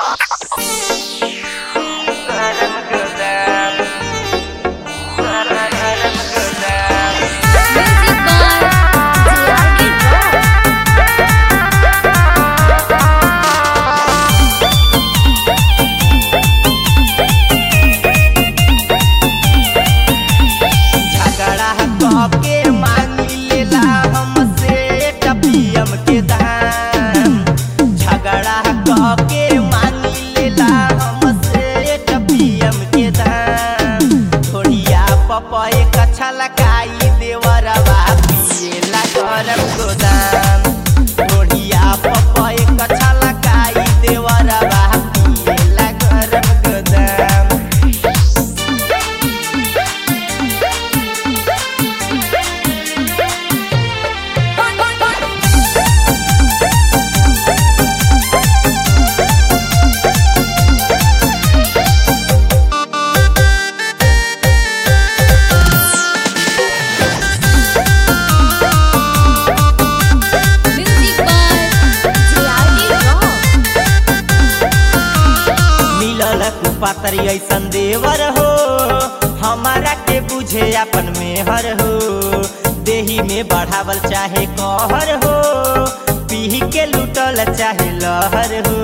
पातरी ऐसन देवर हो हमारा के बुझे अपन मेहर हो देही में बढ़ावल चाहे कहर हो पीही के लुटल चाहे लहर हो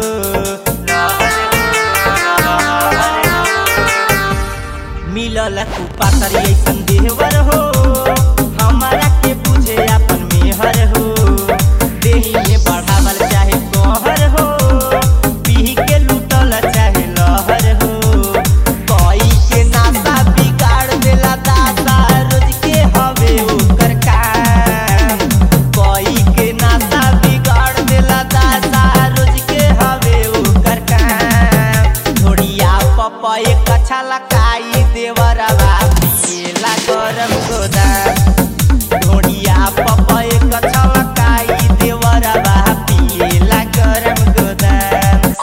मिलल पातरी ऐसन देवर हो हमारा के बुझे अपन मेहर हो देही में बढ़ावल चाहे कहर हो पीही के लुटल चाहे लहर हो कोई के नाता बिगाड़ देला दादा रोज के हवे ओकर काम कोई के नाता बिगाड़ देला दादा रोज के हवे ओकर काम थोड़िया पपा एक अच्छा लकाई देवरवा पिएला गरम गोदाम थोड़िया पपा एक अच्छा लकाई देवरवा पिएला गरम गोदाम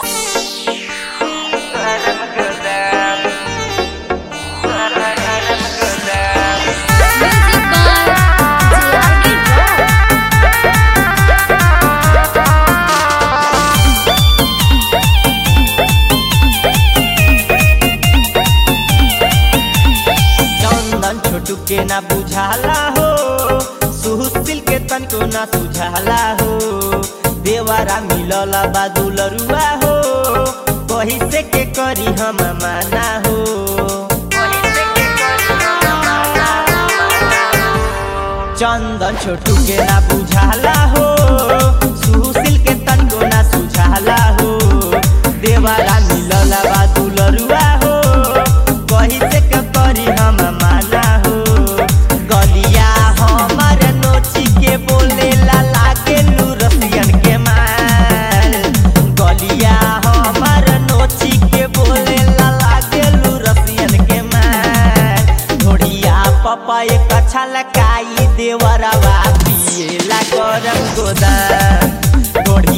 छोटू के ना बुझाला हो सुहुसिल के तन को ना सुझाला हो देवरा मिलला बादुलरुआ हो कही से के करी हम माना हो चंदन छोटू के ना बुझाला हो सुहुसिल के तन को ना सुझाला हो देवरा मिलला बादुलरुआ हो कही से के करी हम माना हो गलिया हमर नोची के बोले लागे रसियन के माल गलिया हमर नोची के बोले लागे रसियन के माल थोड़िया पपा एक अच्छा लकाई देवरवा पिएला गरम गोदाम